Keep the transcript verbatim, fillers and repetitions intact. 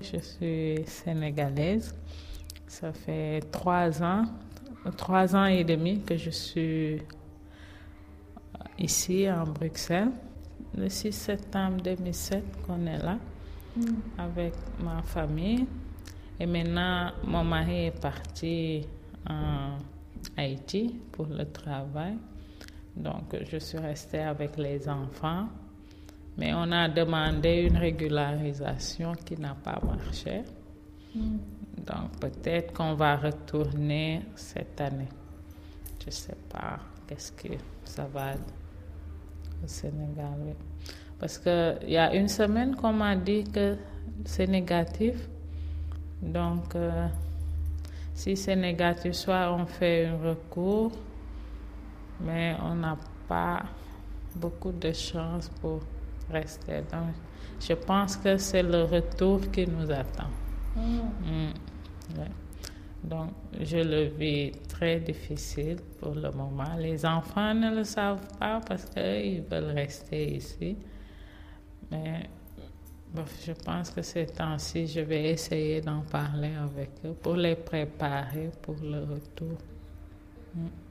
je suis sénégalaise. Ça fait trois ans, trois ans et demi que je suis ici à Bruxelles. Le six septembre deux mille sept qu'on est là mm. avec ma famille. Et maintenant, mon mari est parti en Haïti pour le travail. Donc, je suis restée avec les enfants. Mais on a demandé une régularisation qui n'a pas marché. Mm. Donc, peut-être qu'on va retourner cette année. Je ne sais pas qu'est-ce que ça va au Sénégal. Oui. Parce qu'il y a une semaine qu'on m'a dit que c'est négatif. Donc, euh, si c'est négatif, soit on fait un recours, mais on n'a pas beaucoup de chance pour rester. Donc, je pense que c'est le retour qui nous attend. Mm. Mm. Ouais. Donc, je le vis très difficile pour le moment. Les enfants ne le savent pas parce qu'ils veulent rester ici. Mais bon, je pense que ces temps-ci, je vais essayer d'en parler avec eux pour les préparer pour le retour. Mm.